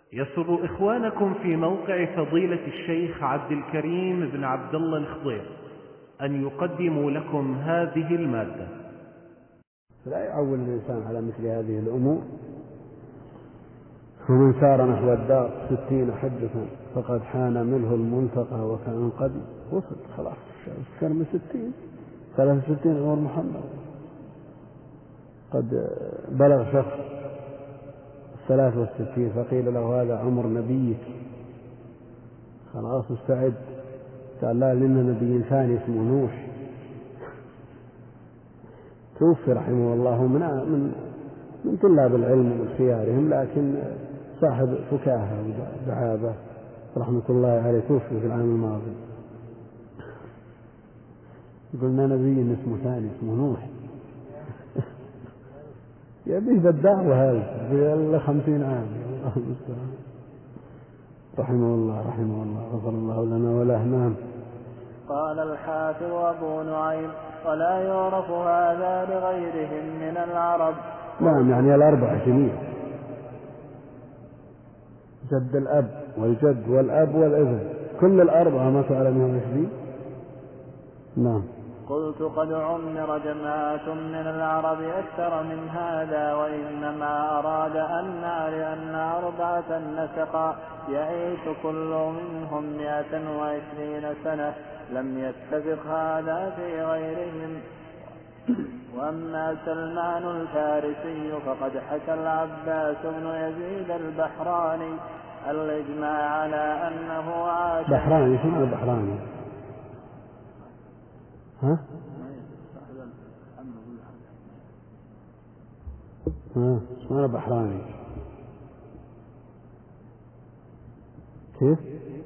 يسر إخوانكم في موقع فضيلة الشيخ عبد الكريم بن عبد الله الخضير أن يقدموا لكم هذه المادة. لا يعول الإنسان على مثل هذه الأمور. ومن سار نحو الدار 60 حجة فقد حان منه الملتقى وكان قد وصل خلاص أكثر من 63 عمر محمد. قد بلغ شخص 63 فقيل له هذا عمر نبيك، خلاص استعد. قال لا، لنا نبي ثاني اسمه نوح توفي رحمه الله من طلاب العلم ومن خيارهم، لكن صاحب فكاهة ودعابة رحمة الله عليه توفي في العام الماضي. قلنا نبي اسمه ثاني اسمه نوح يبيه بالدعوة هذا في 50 عام. رحمه الله غفر الله لنا وله. نعم. قال الحافظ أبو نعيم: ولا يعرف هذا لغيرهم من العرب. نعم، يعني الأربعة جميع، جد الأب والجد والأب والابن، كل الأربعة ما تعلمهم يشبيه. نعم. قلت: قد عمر جماعة من العرب أكثر من هذا، وإنما أراد لأن 4 نسقا يعيش كل منهم 120 سنة، لم يتفق هذا في غيرهم. وأما سلمان الفارسي فقد حكى العباس بن يزيد البحراني الإجماع على أنه عاش. بحراني شنو البحراني؟ ها؟ اسمه بحراني كيف؟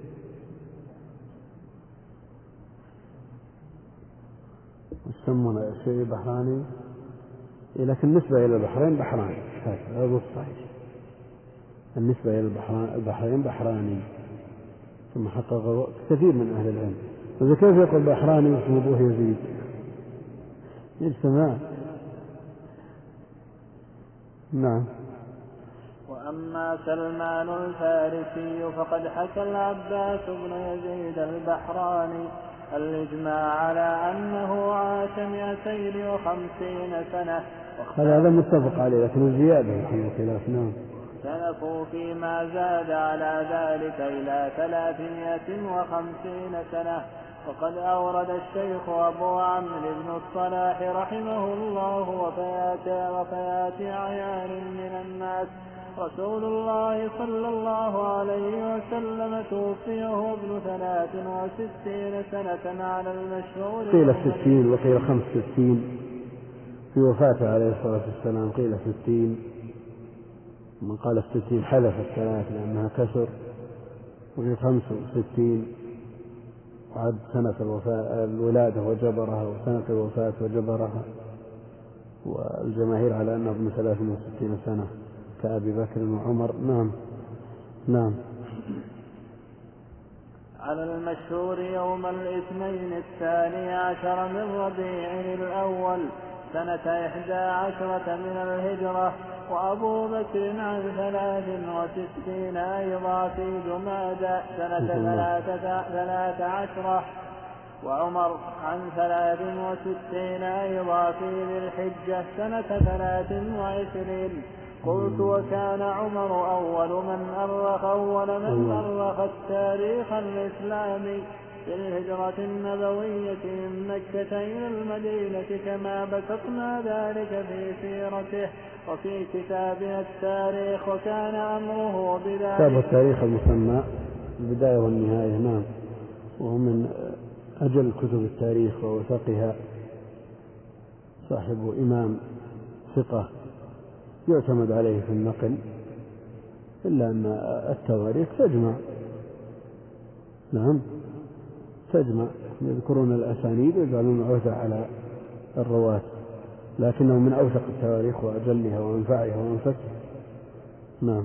يسمونه شيء بحراني، لكن بالنسبة إلى البحرين بحراني، هذا الصحيح. النسبة إلى البحرين بحراني، ثم حقق كثير من أهل العلم. إذا كيف يقول بحراني واسمه أبوه يزيد؟ السماء. نعم. وأما سلمان الفارسي فقد حكى العباس بن يزيد البحراني الإجماع على أنه عاش 250 سنة. هذا متفق عليه، لكن الزيادة فيه خلاف. نعم. اختلفوا فيما زاد على ذلك إلى 350 سنة. وقد أورد الشيخ أبو عمرو بن الصلاح رحمه الله وفيات أعيان من الناس. رسول الله صلى الله عليه وسلم توفيه ابن 63 سنة على المشهور. قيل 60 وقيل 65 في وفاته عليه الصلاة والسلام، قيل 60. من قال 60 حذف الثلاث لأنها كسر، وقيل 65 وعد سنة الولادة وجبرها وسنة الوفاة وجبرها. والجماهير على أنه ابن 63 سنة كأبي بكر وعمر. نعم. على المشهور يوم الاثنين 12 من ربيع الأول سنة 11 من الهجرة. وأبو بكر عن 63 أيضا في جمادى سنة 13. وعمر عن 63 أيضا في ذي الحجة سنة 23. قلت: وكان عمر أول من أرخ التاريخ الإسلامي في الهجرة النبوية من مكة إلى المدينة، كما بسطنا ذلك في سيرته وفي كتابنا التاريخ. وكان أمره بذلك. كتاب التاريخ المسمى البداية والنهاية. نعم. وهو من أجل كتب التاريخ ووثقها، صاحب إمام ثقة يعتمد عليه في النقل، إلا أن التواريخ تجمع. نعم، تجمع، يذكرون الأسانيد ويجعلون عهدة على الرواة، لكنه من أوثق التواريخ وأجلها وأنفعها وأنفسها. نعم.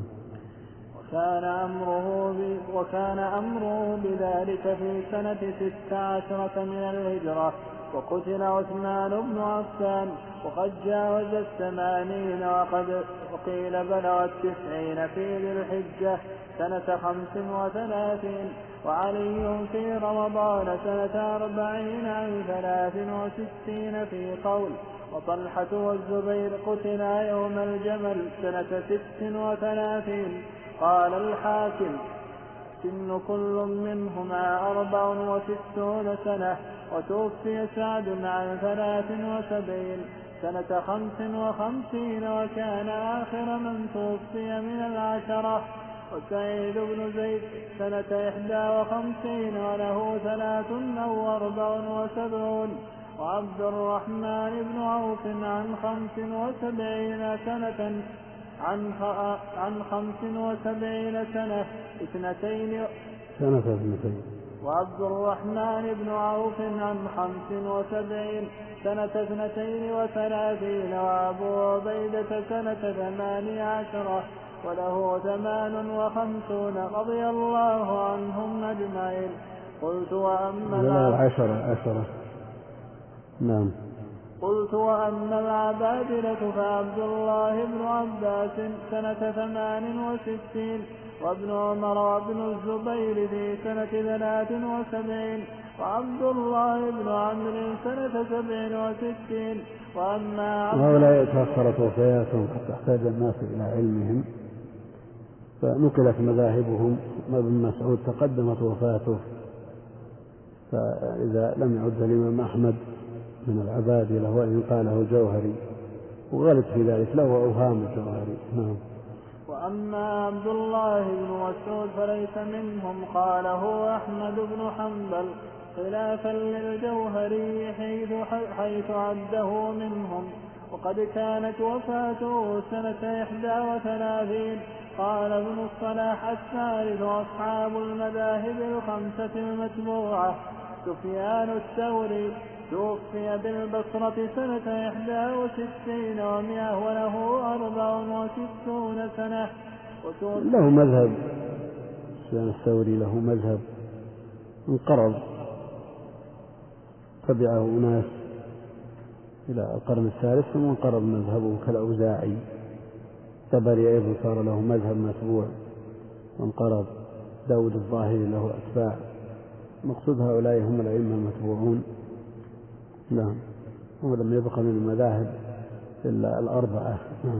وكان أمره بذلك في سنة 16 من الهجرة. وقتل عثمان بن عفان وقد جاوز 80 وقيل بلغ 90 في ذي الحجة سنة 35 وعلي في رمضان سنة 40 عن 63 في قول وطلحة والزبير قتلا يوم الجمل سنة 36 قال الحاكم سن كل منهما 64 سنة وتوفي سعد عن 73 سنة 55 وكان آخر من توفي من 10 وسعيد بن زيد سنة 51 وله 74 وعبد الرحمن بن عوف عن 75 سنة عن 75 سنة 2 وعبد الرحمن بن عوف عن 75 سنة 32 وأبو عبيدة سنة 18 وله 58 رضي الله عنهم أجمعين. قلت وأما عشرة نعم. قلت وأما العبادلة فعبد الله بن عباس سنة 68 وابن عمر وابن الزبير في سنة 73 وعبد الله بن عمرو سنة 67 وأما هؤلاء تأخرت وفياتهم حتى احتاج الناس إلى علمهم فنقلت مذاهبهم. ابن مسعود تقدمت وفاته فإذا لم يعد الإمام أحمد من العبادلة وإن قاله الجوهري وغلط في ذلك له أوهام الجوهري. نعم. وأما عبد الله بن مسعود فليس منهم قاله أحمد بن حنبل خلافا للجوهري حيث عده منهم وقد كانت وفاته سنة 31. قال ابن الصلاح الثالث أصحاب المذاهب الخمسة المتبوعة سفيان الثوري توفي بالبصرة سنة 61 و100 وله 64 سنة. له مذهب سفيان الثوري له مذهب انقرض تبعه أناس إلى القرن الثالث ثم انقرض مذهبه كالأوزاعي. الطبري أيضا صار له مذهب متبوع وانقرض. داود الظاهري له أتباع. مقصود هؤلاء هم الأئمة المتبوعون. نعم. ولم يبقى من المذاهب إلا الأربعة. نعم.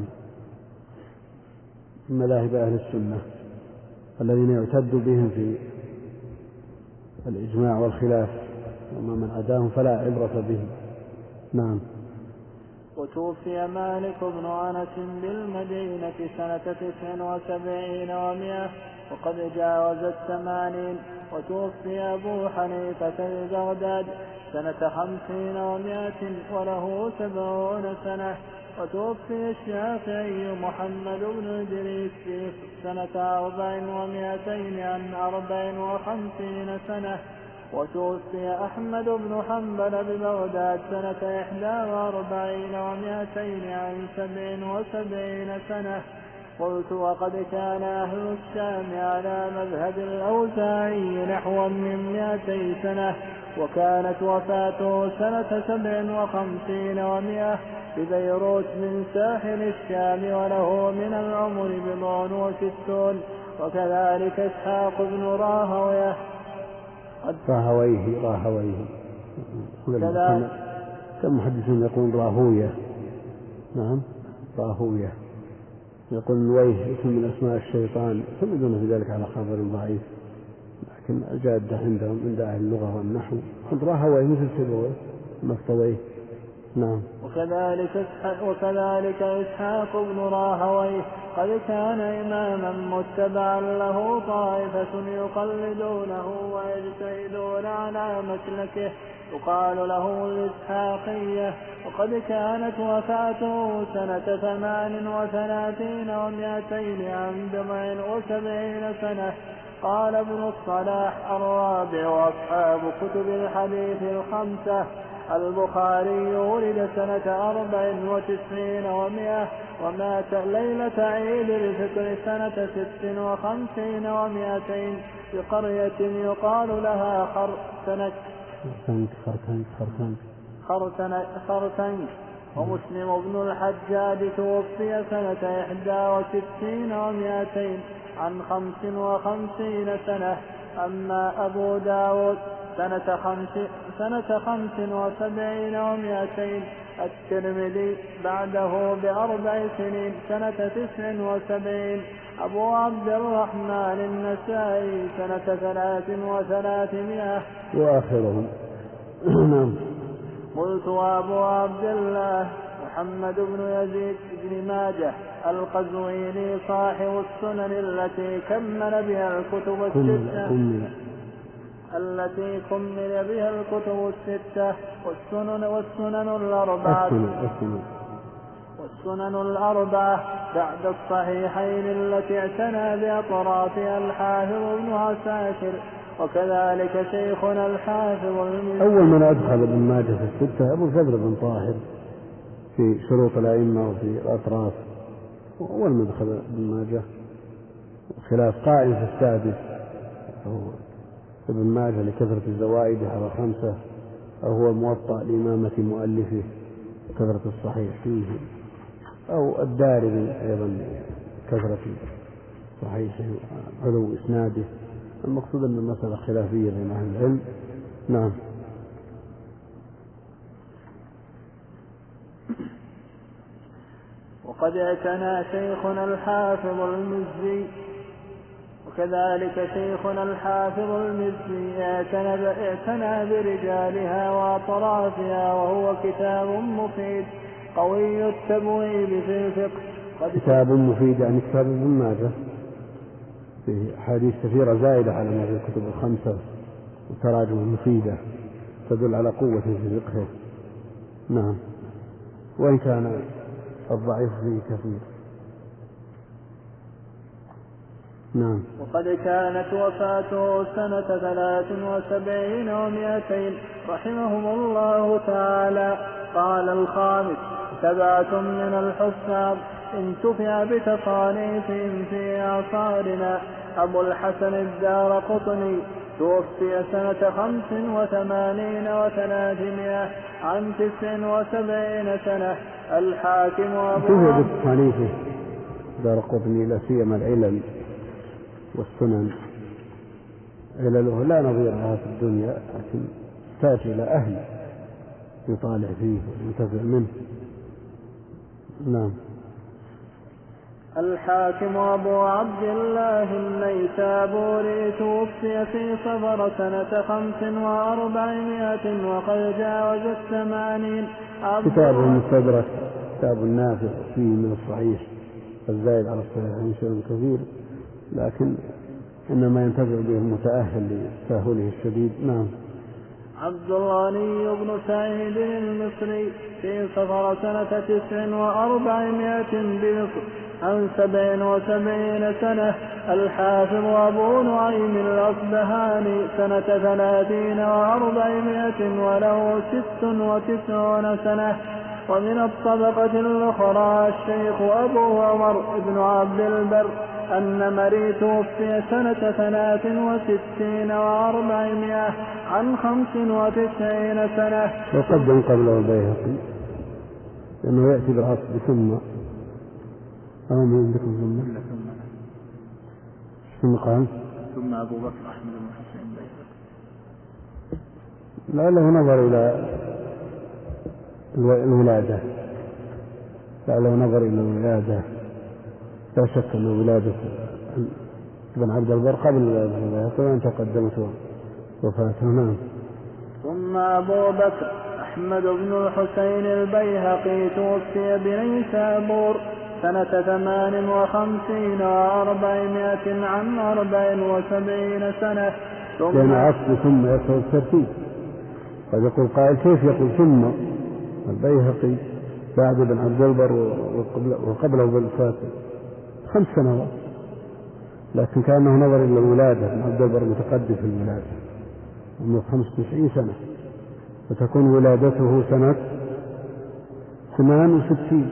مذاهب أهل السنة الذين يعتد بهم في الإجماع والخلاف وما من عداهم فلا عبرة به. نعم. وتوفي مالك بن أنس بالمدينة سنة 79 و100 وقد جاوز 80. وتوفي أبو حنيفة البغداد سنة 50 و100 وله 70 سنة. وتوفي الشافعي محمد بن إدريس في سنة 4 و200 عن 54 سنة. وتوفي أحمد بن حنبل ببغداد سنة 41 و200 عن 77 سنة. قلت وقد كان أهل الشام على مذهب الأوزاعي نحو من 200 سنة وكانت وفاته سنة 57 و100 ببيروت من ساحل الشام وله من العمر 60. وكذلك إسحاق بن راهويه كم محدث يقول راهوية. نعم راهوية. يقول نويه اسم من أسماء الشيطان يعتمدون في ذلك على خبر ضعيف لكن الجادة عندهم عند أهل اللغة والنحو قد راهويه مثل سبويه مستويه. نعم. وكذلك إسحاق بن راهويه قد كان إماما متبعا له طائفة يقلدونه ويجتهدون على مسلكه يقال له الإسحاقية. وقد كانت وفاته سنة 38 و200 عن 70 سنة. قال ابن الصلاح الرابع أصحاب كتب الحديث الخمسة. البخاري ولد سنة 94 و100 ومات ليلة عيد الفطر سنة 56 و200 بقرية يقال لها خرسنك خرتنك. ومسلم بن الحجاج توفي سنة 61 و200 عن 55 سنة. أما أبو داود سنة 75 و200. الترمذي بعده ب4 سنين سنة 79. أبو عبد الرحمن النسائي سنة 300 وآخرهم. قلت وأبو عبد الله محمد بن يزيد بن ماجه القزويني صاحب السنن التي كمل بها الكتب الستة والسنن الأربعة بعد الصحيحين التي اعتنى بأطرافها الحافظ ابن عساكر. وكذلك شيخنا الحافظ أول من أدخل ابن ماجه في الستة أبو الفضل بن طاهر في شروط الأئمة وفي الأطراف، أول من دخل ابن ماجه، خلاف قائم في السادس هو ابن ماجه لكثرة الزوائد على 5، أو هو موطأ لإمامة مؤلفه كثرة الصحيح فيه، أو الدارمي أيضا كثرة صحيحه علو إسناده. المقصود أن المسألة خلافية بين أهل العلم. نعم. وقد اعتنى شيخنا الحافظ المزي، وكذلك شيخنا الحافظ المزي اعتنى برجالها وأطرافها، وهو كتاب مفيد قوي التبويب في الفقه. كتاب مفيد يعني كتاب ابن ماجه فيه حديث كثيرة زائدة على ما في الكتب ال5، وتراجم مفيدة تدل على قوة في فقهه. نعم، وإن كان الضعيف فيه كثير. نعم. وقد كانت وفاته سنة 73 و200 رحمهم الله تعالى. قال الخامس: 7 من الحفاظ انتفع بتصانيفهم في أعصارنا. أبو الحسن الدارقطني توفي سنة 85 و300 عن 79 سنة. الحاكم أبو توجد تصانيفه دارقطني لا سيما العلل والسنن. علله لا نظير لها في الدنيا، لكن تأتي إلى أهل يطالع فيه وينتفع منه. نعم. الحاكم أبو عبد الله النيسابوري توفي في صفر سنة 45 وقد جاوز 80. كتابه المستدرك كتاب نافع فيه من الصحيح الزائد على الصحيحين شيء كثير، لكن إنما ينتفع به المتأهل لتأهله الشديد. نعم. عبد الغني بن سعيد المصري في صفر سنة 49 بمصر عن 77 سنة. الحافظ أبو نعيم الأصبهاني سنة 30 و400 وله 96 سنة. ومن الطبقة الأخرى الشيخ أبو عمر بن عبد البر النمري توفي سنة 63 و400 عن 95 سنة. وقدم قبله البيهقي لأنه يأتي بالعصر ثم أو من عندكم ثم قال ثم أبو بكر أحمد بن حسين البيهقي. لعله نظر إلى الولادة، لعله نظر إلى الولادة. لا شك أن ولادة ابن عبد البر قبل ولادة البيهقي وأن تقدمت وفاته. نعم. ثم أبو بكر أحمد بن الحسين البيهقي توفي بنيسابور سنة 58 و400 عن 74 سنة. لأن عصر ثم يقول الترتيب، قد يقول قائل كيف يقول ثم البيهقي بعد ابن عبد البر وقبله بالفاتح 5 سنوات، لكن كأنه نظر إلى الولادة. ابن عبد البر متقدم في الولادة عمره 95 سنة، فتكون ولادته سنة 68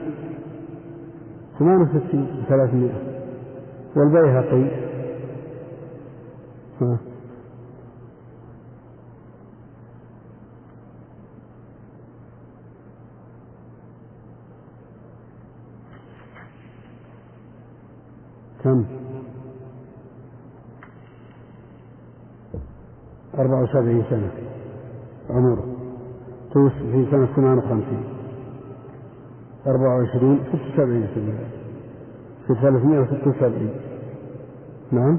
300. والبيهقي 74 سنة عمره، توفي في سنة 58. 24 76 سنة في 376. نعم.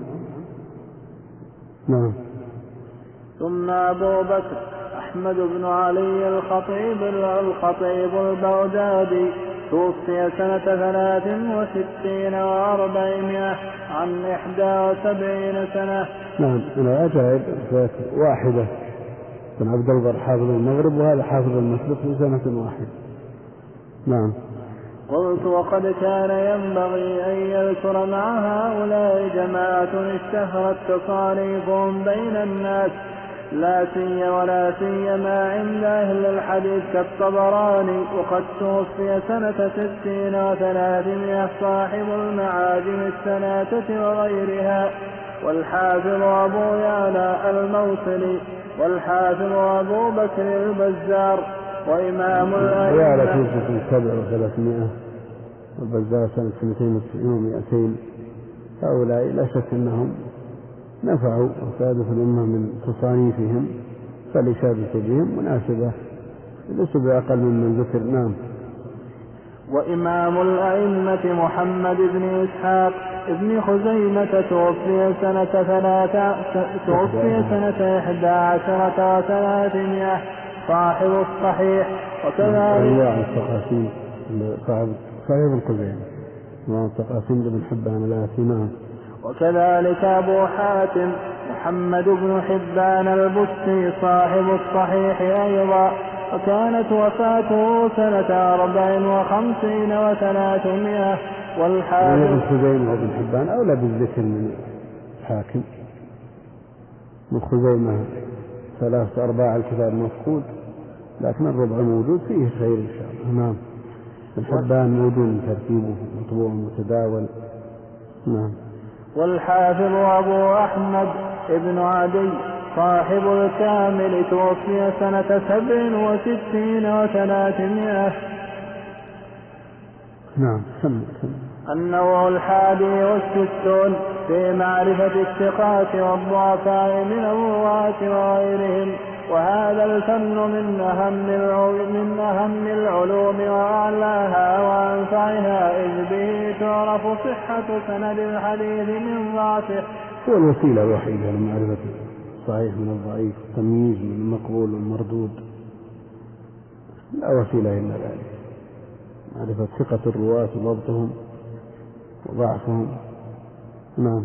ثم أبو بكر أحمد بن علي الخطيب البغدادي توفي سنة 63 و400 عن 71 سنة. نعم. من العجائب واحدة بن عبد البر حافظ المغرب وهذا حافظ المشرق في سنة واحدة. نعم. قلت وقد كان ينبغي أن يذكر مع هؤلاء جماعة اشتهرت تصانيفهم بين الناس لا سيما عند أهل الحديث كالطبراني، وقد توفي سنة 60 و300 صاحب المعاجم الثلاثة وغيرها، والحافظ أبو يعلى الموصلي، والحافظ أبو بكر البزار، وإمام الأئمة. يعلى توفي 7 و300 والبزار سنة 290 و200. هؤلاء لا شك أنهم نفعوا وفادوا في الأمة من تصانيفهم، فالإشادة بهم مناسبة ليس بأقل ممن ذكر. نعم. وإمام الأئمة محمد بن إسحاق ابن خزيمة توفي سنة 11 و300 صاحب الصحيح. وكذلك التقاسيم صاحب صحيح الخزيمة والتقاسيم بن حبان الآثمان. وكذلك أبو حاتم محمد بن حبان البستي صاحب الصحيح أيضا، وكانت وفاته سنة 54 و300. والحافظ ابن خزيمة وابن حبان أولى بالذكر من الحاكم. من خزيمة 3/4 الكتاب مفقود، لكن الربع موجود فيه خير إن شاء الله. نعم. ابن حبان موجود ترتيبه مطبوع متداول. نعم. والحافظ أبو أحمد ابن عدي صاحب الكامل توفي سنة 67 و300. نعم. النوع 61 في معرفة الثقات والضعفاء من الرواة وغيرهم، وهذا الفن من أهم العلوم وأعلاها وأنفعها، إذ به تعرف صحة سند الحديث من ضعفه. هو الوسيلة الوحيدة لمعرفة الصحيح من الضعيف، التمييز من المقبول والمردود، لا وسيلة إلا ذلك، معرفة ثقة الرواة وضبطهم وضعفهم. نعم.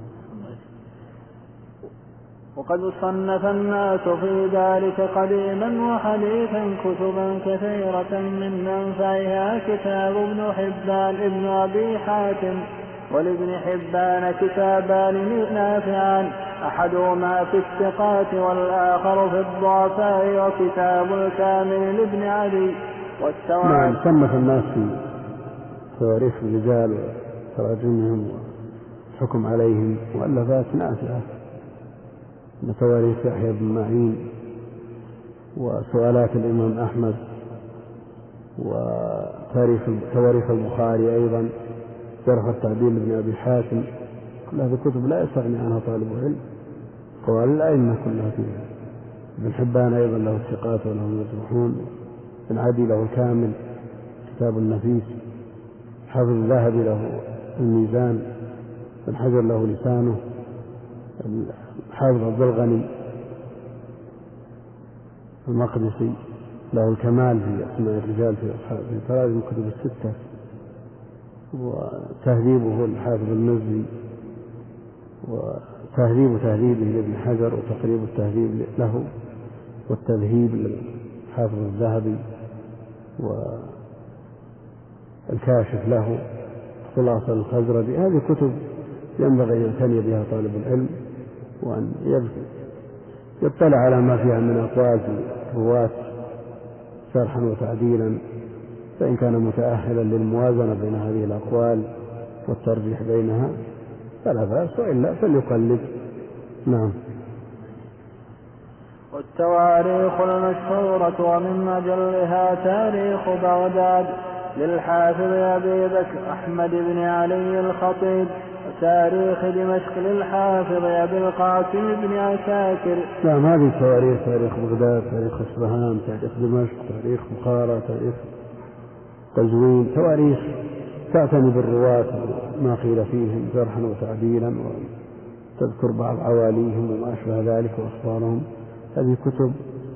وقد صنف الناس في ذلك قديما وحديثا كتبا كثيرة، من أنفعها كتاب ابن حبان ابن أبي حاتم، ولابن حبان كتابان نافعان، أحدهما في الثقات والآخر في الضعفاء، وكتاب الكامل لابن عدي. نعم. صنف الناس في تواريخ الرجال وتراجمهم والحكم عليهم مؤلفات نافعة، من تواريخ يحيى بن معين، وسؤالات الإمام أحمد، وتواريخ البخاري أيضا، جرح التعديل لابن أبي حاتم. كل هذه الكتب لا يستغني عنها طالب علم، قوال الأئمة كلها فيها. ابن حبان أيضا له الثقات وله المجروحون، ابن عدي له الكامل كتاب النفيس، حافظ الذهبي له الميزان، ابن حجر له لسانه، حافظ عبد الغني المقدسي له الكمال في أسماء الرجال في تراجم الكتب الستة، وتهذيبه الحافظ المزي، وتهذيب تهذيبه لابن حجر، وتقريب التهذيب له، والتذهيب للحافظ الذهبي، والكاشف له، خلاصة الخزرجي. هذه كتب ينبغي أن يعتني بها طالب العلم، وأن يطلع على ما فيها من أقوال في الرواة شرحا وتعديلا، فإن كان متأهلا للموازنة بين هذه الأقوال والترجيح بينها فلا بأس، وإلا فليقلد. نعم. والتواريخ المشهورة ومن أجلها تاريخ بغداد للحافظ أبي بكر أحمد بن علي الخطيب، وتاريخ دمشق للحافظ أبي القاسم بن عساكر. نعم، هذه تواريخ: تاريخ بغداد، تاريخ إصفهان، تاريخ دمشق، تاريخ بخارى، تاريخ قزوين، تواريخ تعتني بالرواة ما قيل فيهم جرحا وتعديلا، وتذكر بعض عواليهم وما أشبه ذلك وأخبارهم. هذه كتب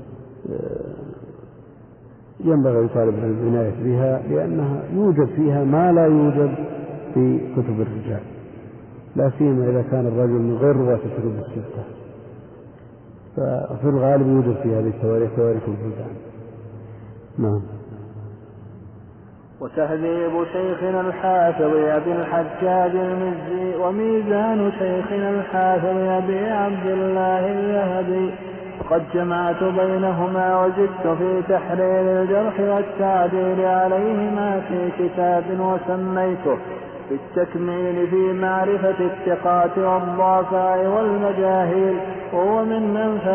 ينبغي لطالب العلم العناية بها، لأنها يوجد فيها ما لا يوجد في كتب الرجال، لا سيما إذا كان الرجل من غير رواة الكتب الستة، ففي الغالب يوجد في هذه التواريخ تواريخ البلدان. نعم. وتهذيب شيخنا الحافظ أبي الحجاج المزي وميزان شيخنا الحافظ أبي عبد الله الذهبي. وقد جمعت بينهما وزدت في تحرير الجرح والتعديل عليهما في كتاب وسميته بالتكميل في معرفة الثقات والضعفاء والمجاهيل، وهو من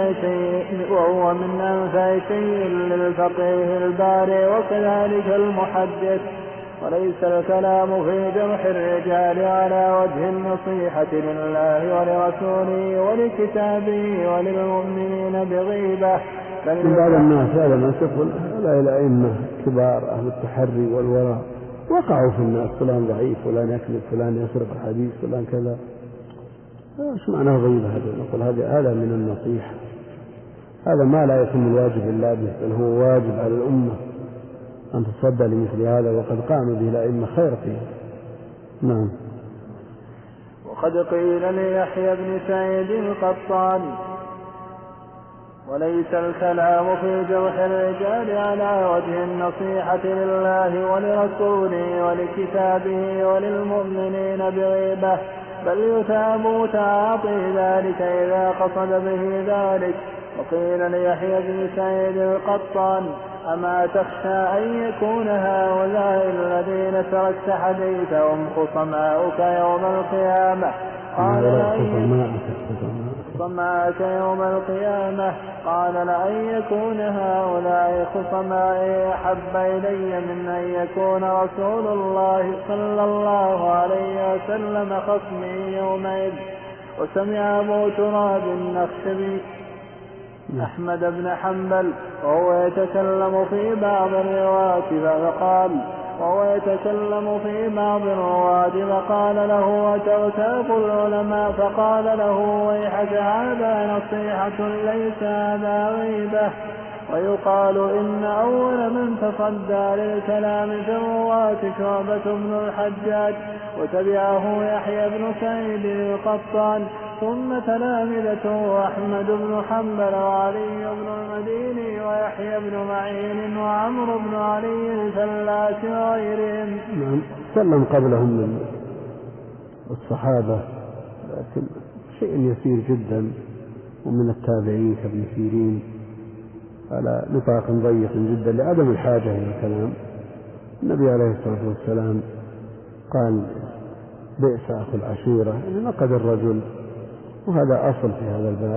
أنفع شيء للفقيه الباري وكذلك المحدث. وليس الكلام في جرح الرجال على وجه النصيحة لله ولرسوله ولكتابه وللمؤمنين بغيبة، من بعض الناس هذا ما تقول هؤلاء الأئمة كبار أهل التحري والوراء وقعوا في الناس، فلان ضعيف، فلان يكذب، فلان يسرق الحديث، فلان كذا. ايش معنى غيبة هذا؟ نقول هذا من النصيحة، هذا ما لا يتم الواجب إلا به، بل هو واجب على الأمة أن تصدى لمثل هذا، وقد قاموا به الأئمة خير فيه. نعم. وقد قيل ليحيى بن سعيد القطان: وليس الكلام في جرح الرجال على وجه النصيحة لله ولرسوله ولكتابه وللمؤمنين بغيبة، بل يثاب تعاطي ذلك إذا قصد به ذلك. وقيل ليحيى بن سعيد القطان: أما تخشى أن يكون هؤلاء الذين تركت حديثهم خصماؤك يوم القيامة؟ قال: لأن يكون هؤلاء خصمائي أحب إلي من أن يكون رسول الله صلى الله عليه وسلم خصمي يومئذ. وسمع أبو تراب النخشبي أحمد بن حنبل وهو يتكلم في بعض الرواة فقال له: وتغتاب العلماء؟ فقال له: ويحك، هذا نصيحة ليس هذا غيبة. ويقال إن أول من تصدى للكلام في الرواة شعبة بن الحجاج، وتبعه يحيى بن سعيد القطان، ثم تلامذته أحمد بن حنبل وعلي بن المديني ويحيى بن معين وعمرو بن علي الفلاس وغيرهم. نعم. تكلم قبلهم من الصحابة، لكن شيء يسير جدا، ومن التابعين كابن سيرين على نطاق ضيق جدا لعدم الحاجة إلى الكلام. النبي عليه الصلاة والسلام قال: بئس أخو العشيرة، يعني نقد الرجل، وهذا أصل في هذا الباب.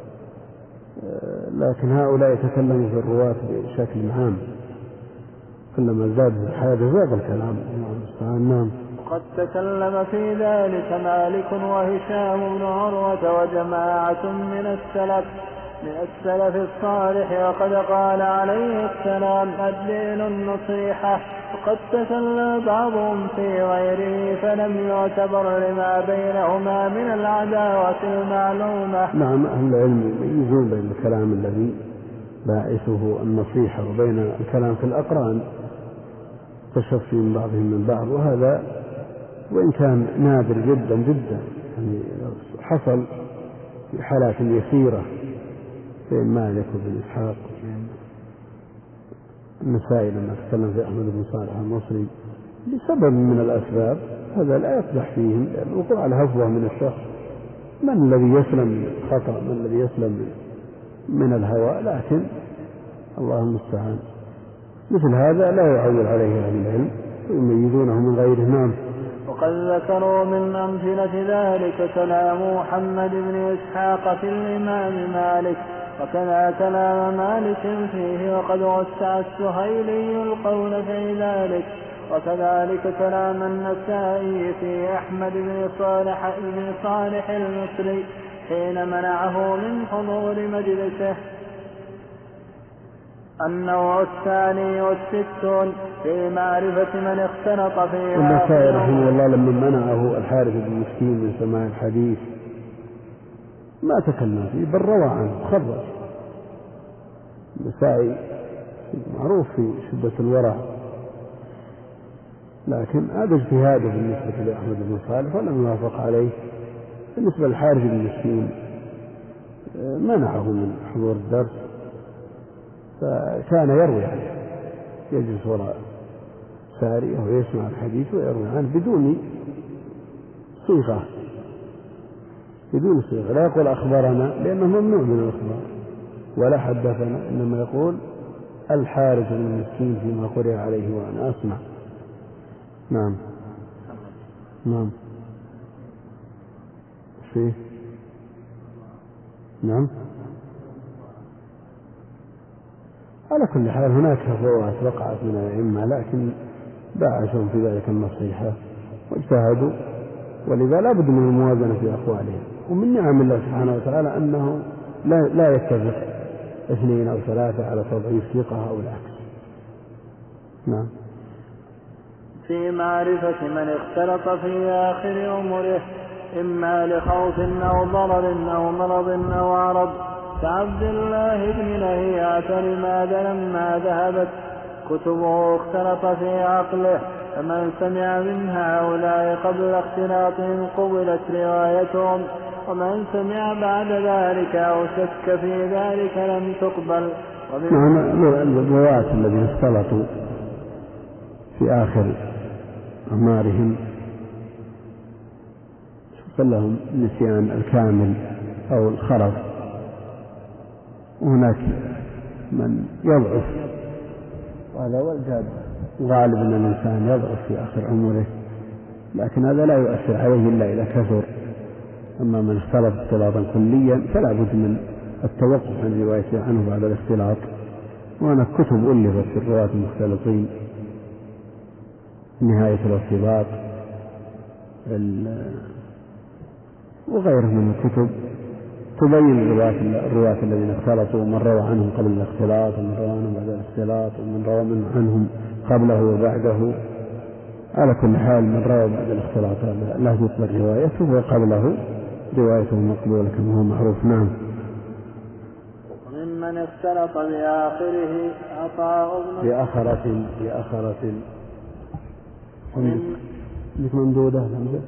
لكن هؤلاء يتكلموا في الرواة بشكل عام، كلما زاد الحاجة زاد الكلام. نعم. قد تكلم في ذلك مالك وهشام بن عروة وجماعة من السلف الصالح، وقد قال عليه السلام: الدين النصيحة. وقد تكلم بعضهم في غيره فلم يعتبر لما بينهما من العداوة المعلومة. نعم. أهل العلم يميزون بين الكلام الذي باعثه النصيحة وبين الكلام في الأقران تشفي من بعضهم من بعض، وهذا وإن كان نادر جدا جدا، يعني حصل في حالات يسيرة بين مالك وبن إسحاق وبين النسائي لما تكلم في أحمد بن صالح المصري لسبب من الأسباب، هذا لا يفضح فيهم، لأن وقوع الهفوة من الشخص، من الذي يسلم من الخطأ، من الذي يسلم من الهوى، لكن الله المستعان. مثل هذا لا يعول عليه أهل العلم ويميزونه من غيره. نعم. وقد ذكروا من أمثلة ذلك كلام محمد بن إسحاق في الإمام مالك، وكذا كلام مالك فيه، وقد وسع السهيلي القول في ذلك. وكذلك كلام النسائي في أحمد بن صالح المصري حين منعه من حضور مجلسه. النوع الثاني والستون في معرفة من اختلط فيها. النسائي رحمه الله لما منعه الحارث بن مسكين من سماع الحديث ما تكلم فيه بل روى عنه خرج. النسائي معروف في شدة الورع، لكن هذا اجتهاده بالنسبة لأحمد بن صالح ولم يوافق عليه. بالنسبة للحارث بن مسكين منعه من حضور الدرس، فكان يروي عنه، يجلس وراء سارية ويسمع الحديث ويروي عنه بدون صيغة، لا يقول أخبرنا لأنه ممنوع من الأخبار، ولا حدثنا، إنما يقول الحارث بن مسكين فيما قرئ عليه وأنا أسمع. نعم نعم فيه نعم. على كل حال هناك فوات وقعت من الأئمة، لكن باعثهم في ذلك النصيحة واجتهدوا، ولذا لا بد من الموازنة في أقوالهم. ومن نعم الله سبحانه وتعالى أنه لا يتفق 2 أو 3 على تضعيف ثقة أو العكس. نعم. في معرفة من اختلط في آخر عمره إما لخوف أو ضرر أو مرض أو عرض، كعبد الله بن لهيعة لما ذهبت كتبه اختلط في عقله، فمن سمع من هؤلاء قبل اختلاطهم قبلت روايتهم، ومن سمع بعد ذلك أو شك في ذلك لم تقبل. الرواة الذين اختلطوا في آخر أعمارهم لهم نسيان الكامل أو الخرف، وهناك من يضعف، وهذا هو الجاد غالب أن الإنسان يضعف في آخر عمره، لكن هذا لا يؤثر عليه إلا إذا كثر. أما من اختلط اختلاطا كليا فلا بد من التوقف عن روايته عنه بعد الاختلاط. وهناك كتب ألفت في الرواة المختلطين، نهاية الارتباط وغيره من الكتب تبين الرواة الذين اختلطوا، من روى عنهم قبل الاختلاط ومن روى عنهم بعد الاختلاط ومن روى عنهم قبله وبعده. على كل حال من روى بعد الاختلاط لا تقبل روايته، وقبله روايته مقبولة كما هو معروف. نعم. وممن اختلط بآخره عطاء بآخرة ممدودة.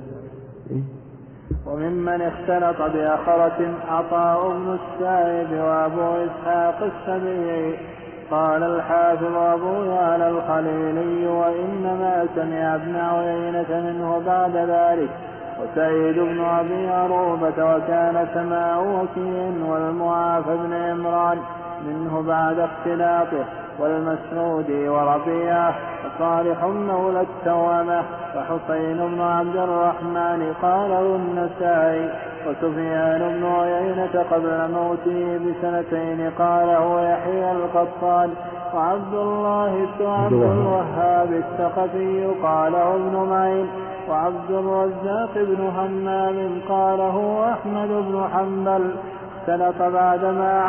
وممن اختلط بآخرة عطاء بن السائب وأبو إسحاق السبيعي. قال الحافظ أبو يعلى الخليلي وإنما سمع ابن عيينة منه بعد ذلك، وسعيد بن أبي عروبة، وكان سماع وكيع والمعافى بن عمران منه بعد اختلاطه، والمسعودي وربيعة، وصالح مولى التوامة، وحسين بن عبد الرحمن قاله النسائي، وسفيان بن عيينة قبل موته ب2 قاله يحيى القطان، وعبد الله بن عبد الوهاب الثقفي قاله ابن معين، وعبد الرزاق بن همام قاله أحمد بن حنبل اختلط بعدما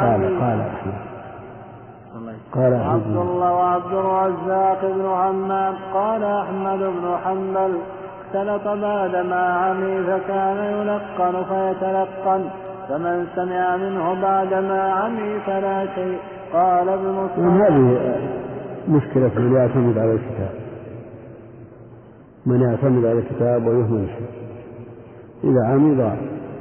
عبد الله وعبد الرزاق بن همام قال أحمد بن حنبل اختلط بعدما عمي فكان يلقن فيتلقن، فمن سمع منه بعدما عمي فلا شيء. قال ابن صالح. هذه مشكلة من يعتمد على الكتاب، من يعتمد على الكتاب ويهمل شيء، إذا عمي ضاع،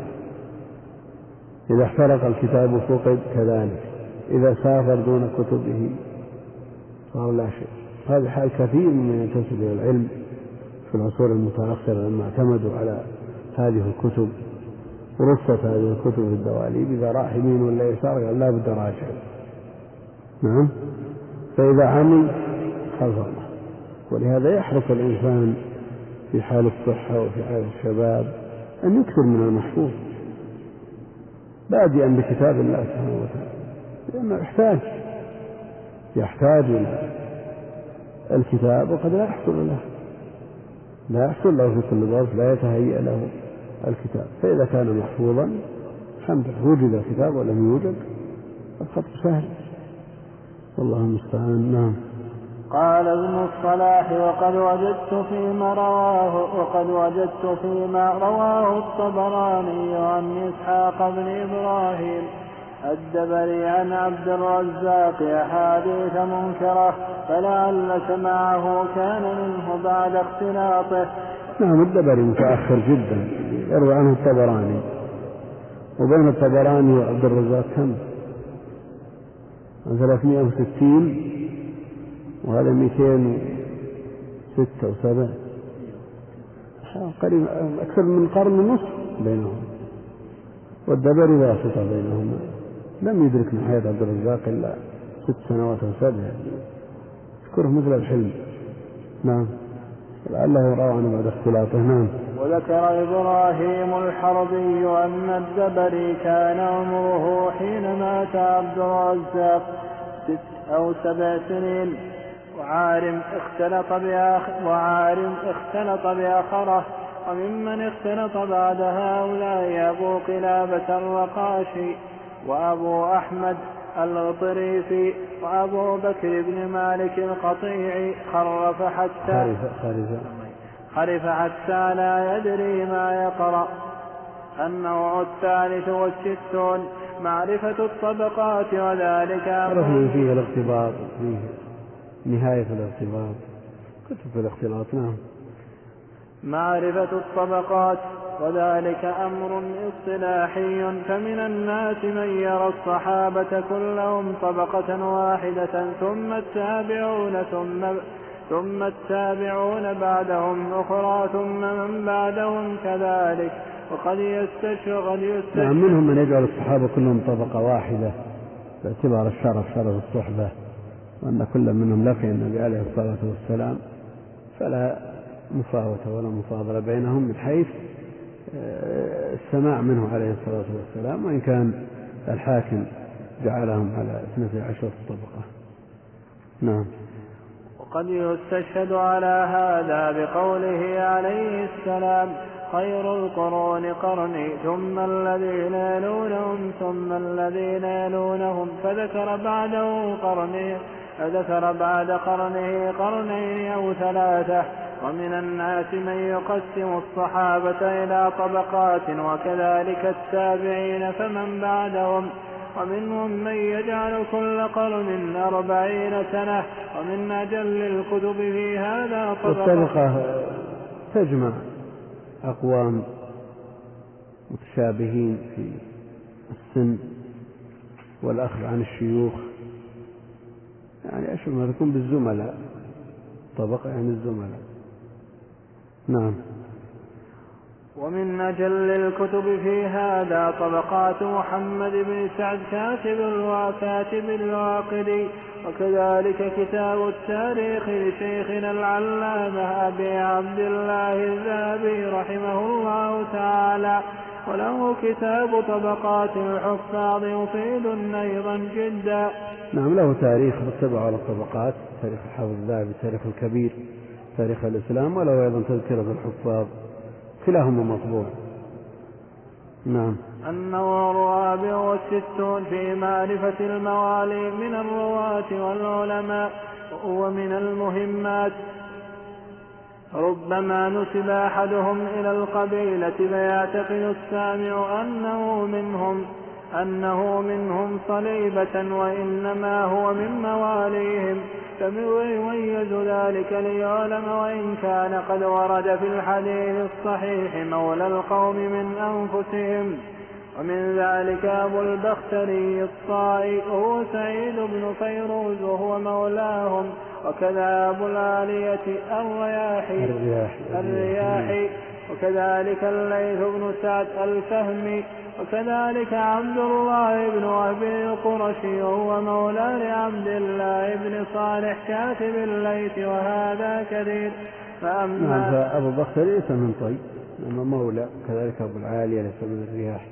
إذا احترق الكتاب فقد كذلك، إذا سافر دون كتبه صار لا شيء. هذا حال كثير من ينتسب إلى العلم في العصور المتأخرة لما اعتمدوا على هذه الكتب ورصت هذه الكتب في الدواليب، إذا راح يمين ولا يسار قال لا بد راجع. نعم. فإذا عمي خلف الله. ولهذا يحرص الإنسان في حال الصحة وفي حال الشباب أن يكثر من المحفوظ بادئا بكتاب الله سبحانه وتعالى، لأنه يحتاج إلى الكتاب وقد لا يحصل له، لا يحصل له في كل ظرف، لا يتهيأ له الكتاب. فإذا كان محفوظا الحمد لله، وجد الكتاب ولم يوجد الخط سهل، والله المستعان. نعم. قال ابن الصلاح: وقد وجدت فيما رواه الطبراني عن إسحاق بن إبراهيم الدبري عن عبد الرزاق أحاديث منكرة، فلعل سماعه كان منه بعد اختلاطه. نعم، الدبري متأخر جدا، يروي عنه الطبراني، وبين الطبراني وعبد الرزاق كم؟ 360 وهذا 206 أو 7، قريب أكثر من قرن ونصف بينهم، والدبري واسطة بينهما، لم يدرك من حياة عبد الرزاق إلا 6 سنوات أو 7، اذكره مثل الحلم. نعم، لعله روى عنه بعد اختلاطه. نعم. وذكر إبراهيم الحربي أن الدبري كان عمره حين مات عبد الرزاق 6 أو 7 سنين، وعارم اختلط بآخره، وممن اختلط بعد هؤلاء أبو قلابة الرقاشي وأبو أحمد الغطريفي وأبو بكر بن مالك القطيعي، خرف حتى لا يدري ما يقرأ. النوع 63 معرفة الطبقات، وذلك فيه الاغتباط، فيه نهاية الاغتباط، كتب الاختلاط. نعم. معرفة الطبقات، وذلك أمر اصطلاحي، فمن الناس من يرى الصحابة كلهم طبقة واحدة، ثم التابعون بعدهم أخرى، ثم من بعدهم كذلك. وقد يستشهد نعم، منهم من يجعل الصحابة كلهم طبقة واحدة باعتبار الشرف، شرف الصحبة، وأن كل منهم لقي النبي عليه الصلاة والسلام، فلا مفاوتة ولا مفاضلة بينهم من حيث السماع منه عليه الصلاة والسلام، وإن كان الحاكم جعلهم على 12 طبقة. نعم. وقد يستشهد على هذا بقوله عليه السلام: خير القرون قرني، ثم الذين يلونهم، ثم الذين يلونهم، فذكر بعد قرنه قرنين أو 3. ومن الناس من يقسم الصحابة إلى طبقات، وكذلك التابعين فمن بعدهم، ومنهم من يجعل كل قرن 40 سنة، ومن أجل الكتب في هذا طبقة تجمع أقوام متشابهين في السن والأخذ عن الشيوخ، يعني أشبه ما تكون بالزملاء، طبقة يعني الزملاء. نعم. ومن أجل الكتب في هذا طبقات محمد بن سعد كاتب الواقدي، وكذلك كتاب التاريخ لشيخنا العلامة أبي عبد الله الذهبي رحمه الله تعالى، وله كتاب طبقات الحفاظ مفيد أيضا جدا. نعم، له تاريخ متبع على الطبقات، تاريخ الحافظ الذهبي، تاريخ الكبير، تاريخ الإسلام، وله أيضا تذكرة الحفاظ، كلاهما مطبوع. نعم. النوع 64 في معرفة الموالي من الرواة والعلماء، ومن المهمات ربما نسب أحدهم إلى القبيلة فيعتقد السامع أنه منهم صليبة، وإنما هو من مواليهم، فيميز ذلك ليعلم، وإن كان قد ورد في الحديث الصحيح مولى القوم من أنفسهم. ومن ذلك أبو البختري الطائي هو سعيد بن فيروز وهو مولاهم، وكذا أبو العالية الرياحي، وكذلك الليث بن سعد الفهمي، وكذلك عبد الله بن أبي القرشي وهو مولى لعبد الله بن صالح كاتب الليث، وهذا كثير. فأبو البختري ليس من طي، إنما مولى، كذلك أبو العالية ليس من الرياح.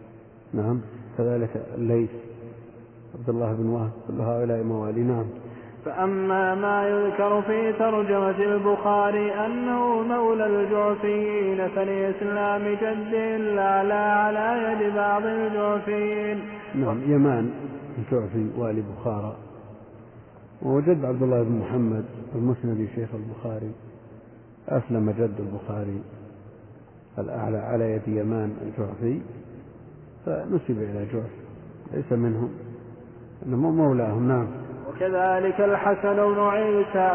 نعم، كذلك الليث، عبد الله بن وهب، كل هؤلاء موالي. نعم. فأما ما يذكر في ترجمة البخاري أنه مولى الجعفيين فلإسلام جده الأعلى على يد بعض الجعفيين. نعم، يمان الجعفي والي بخارى، وجد عبد الله بن محمد المسندي شيخ البخاري أسلم جد البخاري الأعلى على يد يمان الجعفي فنسب إلى جعف، ليس منهم إنما مولاهم. نعم. وكذلك الحسن بن عيسى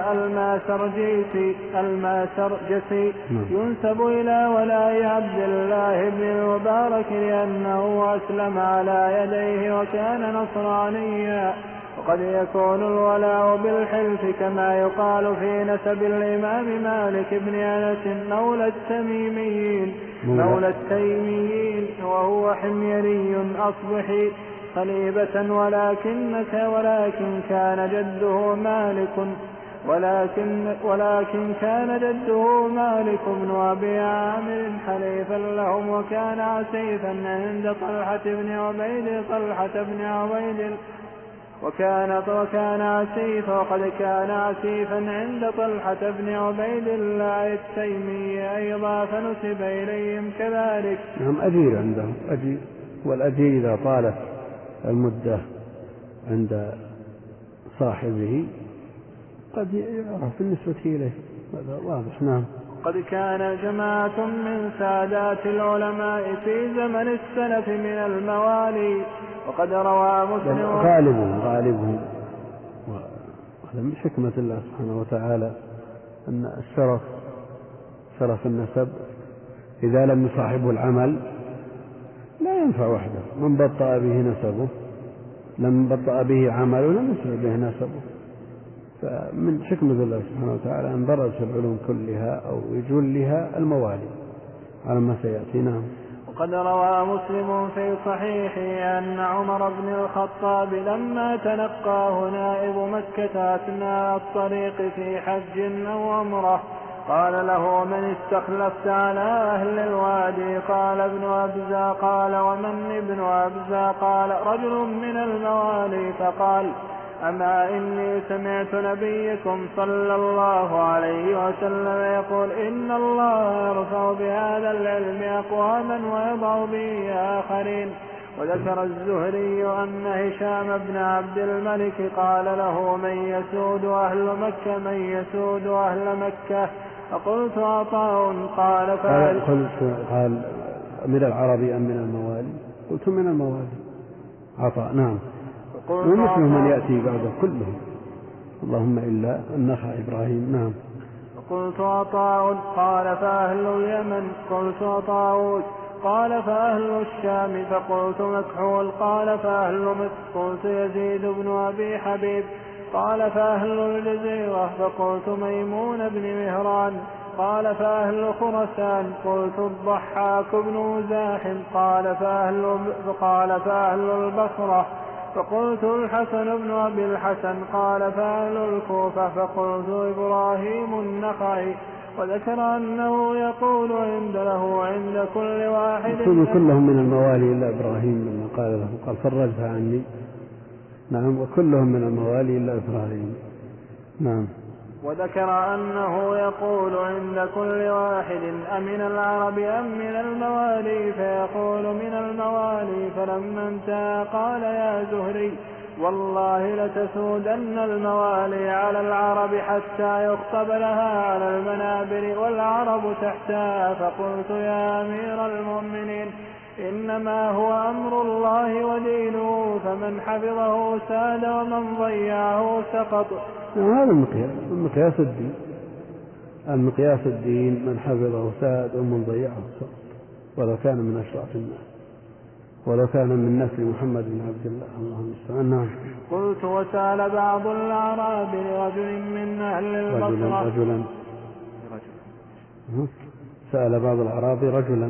الماسرجسي ينسب إلى ولاء عبد الله بن المبارك لأنه أسلم على يديه وكان نصرانيا. وقد يكون الولاء بالحلف كما يقال في نسب الإمام مالك بن أنس مولى التيميين وهو حميري أصبحي خليبة، ولكن كان جده مالك بن أبي عامر حليفا لهم، وكان عسيفا عند طلحة بن عبيد وقد كان عسيفا عند طلحة بن عبيد الله التيمي أيضا فنسب إليهم كذلك. نعم، أجير عندهم، أجير، والأجير إذا طالت المدة عند صاحبه قد يعرف بالنسبة إليه، هذا واضح. نعم. قد كان جماعة من سادات العلماء في زمن السلف من الموالي، وقد روى مسلم غالبهم وهذا من حكمة الله سبحانه وتعالى أن شرف النسب إذا لم يصاحبه العمل لا ينفع وحده. من بطأ به نسبه لم بطأ به عمله لم يسرع به نسبه. فمن حكمة الله سبحانه وتعالى أن درس العلوم كلها أو يجلها الموالي على ما سيأتي. نعم. وقد روى مسلم في صحيحه أن عمر بن الخطاب لما تلقاه نائب مكة أثناء الطريق في حج أو عمرة قال له: من استخلفت على أهل الوادي؟ قال: ابن أبزة. قال: ومن ابن أبزة؟ قال: رجل من الموالي. فقال: أما إني سمعت نبيكم صلى الله عليه وسلم يقول: إن الله يرفع بهذا العلم أقواما ويضع به آخرين. وذكر الزهري أن هشام بن عبد الملك قال له: من يسود أهل مكة؟ فقلت: عطاء. قال: قال من العربي أم من الموالي؟ قلت من الموالي. عطاء. نعم. ومثل من يأتي بعده كلهم، اللهم إلا النخع إبراهيم. نعم. قلت: عطاء. قال: فأهل اليمن؟ قلت: طاووس. قال: فأهل الشام؟ فقلت: مكحول. قال: فأهل مصر؟ قلت: يزيد بن أبي حبيب. قال: فأهل الجزيرة؟ فقلت: ميمون بن مهران. قال: فأهل خرسان؟ قلت: الضحاك بن مزاحم. قال: فأهل البصرة؟ فقلت: الحسن بن أبي الحسن. قال: فأهل الكوفة؟ فقلت: إبراهيم النخعي. وذكر أنه يقول عند كل واحد كلهم من الموالي إلا إبراهيم، لما قال له قال: فرجها عني. نعم. وكلهم من الموالي إلا إبراهيم. نعم. وذكر أنه يقول عند كل واحد: أمن العرب أم من الموالي؟ فيقول: من الموالي. فلما انتهى قال: يا زهري، والله لتسودن الموالي على العرب حتى يخطب لها على المنابر والعرب تحتها. فقلت: يا أمير المؤمنين، إنما هو أمر الله ودينه، فمن حفظه ساد ومن ضيعه سقط. هذا المقياس الدين، من حفظه ساد ومن ضيعه سقط، ولو كان من أشراف الناس، ولو كان من نسل محمد بن عبد الله. اللهم استعنا. قلت: وسأل بعض الأعراب لرجل من أهل البصرة سأل بعض الأعراب رجلا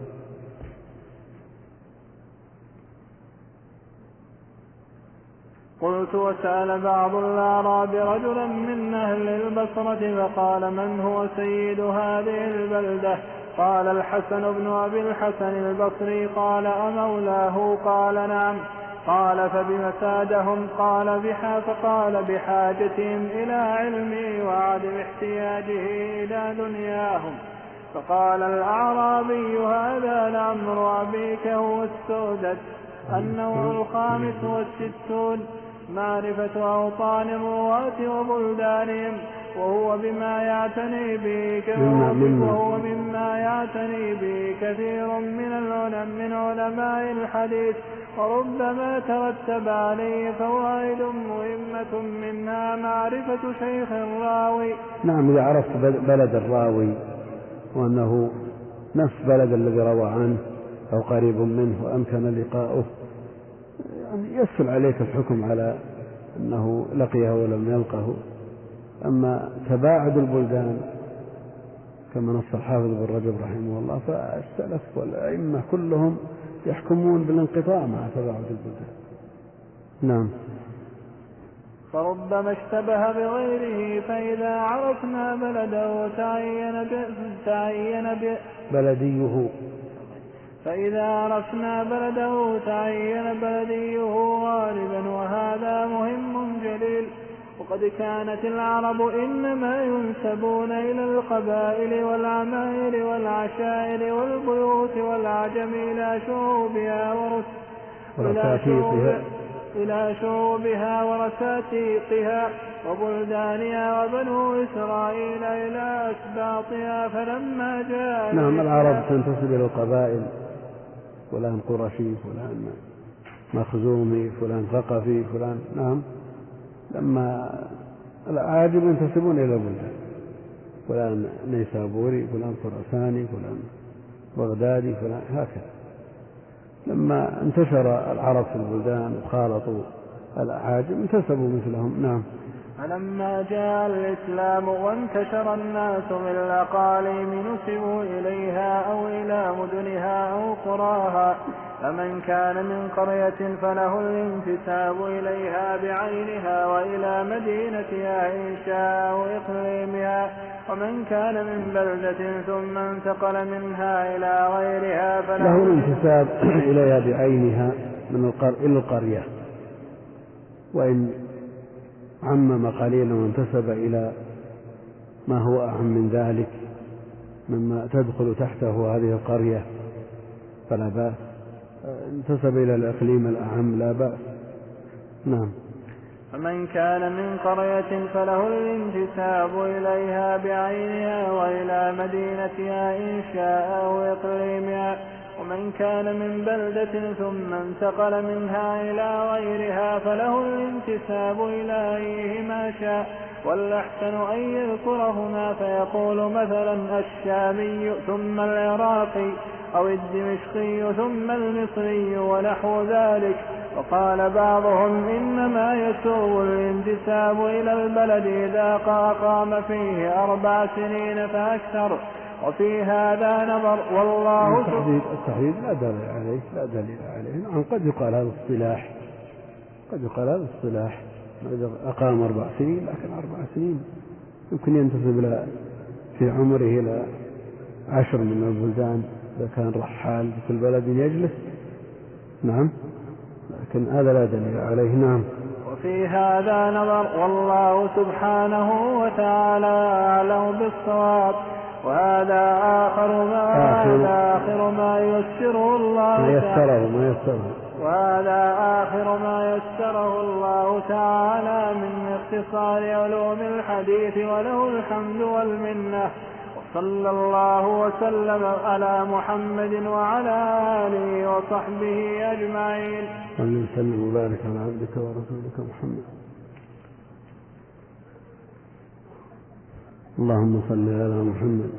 قلت: وسأل بعض الأعراب رجلا من أهل البصرة فقال: من هو سيد هذه البلدة؟ قال: الحسن بن أبي الحسن البصري. قال: أمولاه؟ قال: نعم. قال فبم سادهم؟ فقال بحاجتهم إلى علمي وعدم احتياجه إلى دنياهم. فقال الأعرابي هذا لعمر أبيك هو السودة. النوع الخامس والستون معرفة أوطان الرواة وبلدانهم، وهو مما يعتني به كثير من علماء الحديث، وربما ترتب عليه فوائد مهمة منها معرفة شيخ الراوي. نعم، إذا عرفت بلد الراوي وأنه نفس بلد الذي روى عنه أو قريب منه وأمكن لقاؤه، يعني يسهل عليك الحكم على أنه لقيه ولم يلقه. أما تباعد البلدان كما نص الحافظ بن رجب رحمه الله، فالسلف والأئمة كلهم يحكمون بالانقطاع مع تباعد البلدان. نعم. فربما اشتبه بغيره، فإذا عرفنا بلده تعين بلديه غالبا، وهذا مهم جليل. وقد كانت العرب إنما ينسبون إلى القبائل والعمائر والعشائر والبيوت والعجم إلى شعوبها ورساتيقها وبلدانها، وبنو إسرائيل إلى أسباطها. فلما جاء العرب تنتسب إلى القبائل، فلان قرشي، فلان مخزومي، فلان ثقفي، فلان. نعم. لما الأعاجم ينتسبون إلى البلدان، فلان نيسابوري، فلان خراساني، فلان بغدادي، فلان هكذا. لما انتشر العرب في البلدان وخالطوا الأعاجم انتسبوا مثلهم. نعم. فلما جاء الإسلام وانتشر الناس من الأقاليم نسبوا إليها أو إلى مدنها أو قراها. فمن كان من قرية فله الانتساب إليها بعينها وإلى مدينتها إن شاء أو إقليمها. ومن كان من بلدة ثم انتقل منها إلى غيرها فله الانتساب إليها بعينها إلى القرية، وإن عمم قليلا وانتسب إلى ما هو أعم من ذلك مما تدخل تحته هذه القرية فلا بأس. انتسب إلى الإقليم الأعم لا بأس. نعم. فمن كان من قرية فله الانتساب إليها بعينها وإلى مدينتها إن شاء أو إقليمها. ومن كان من بلدة ثم انتقل منها إلى غيرها فله الانتساب إلى أيهما شاء، والأحسن أن يذكرهما فيقول مثلا الشامي ثم العراقي، أو الدمشقي ثم المصري ونحو ذلك. وقال بعضهم إنما يسوغ الانتساب إلى البلد إذا أقام فيه 4 سنين فأكثر، وفي هذا نظر. والله التحديد لا دليل عليه. نعم، قد يقال هذا الصلاح، إذا أقام 4 سنين، لكن 4 سنين يمكن ينتسب في عمره إلى 10 من البلدان إذا كان رحال في البلد يجلس. نعم، لكن هذا لا دليل عليه. نعم. وفي هذا نظر، والله سبحانه وتعالى أعلم بالصواب. وهذا آخر ما يسره الله تعالى من اختصار علوم الحديث، وله الحمد والمنة. وصلى الله وسلم على محمد وعلى آله وصحبه أجمعين. صلى وسلم وبارك على عبدك ورسولك محمد. اللهم صل على محمد.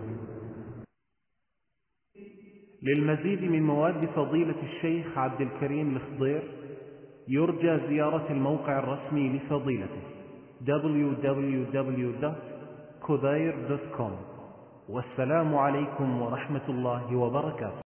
للمزيد من مواد فضيلة الشيخ عبد الكريم الخضير يرجى زيارة الموقع الرسمي لفضيلته www.khudair.com. والسلام عليكم ورحمة الله وبركاته.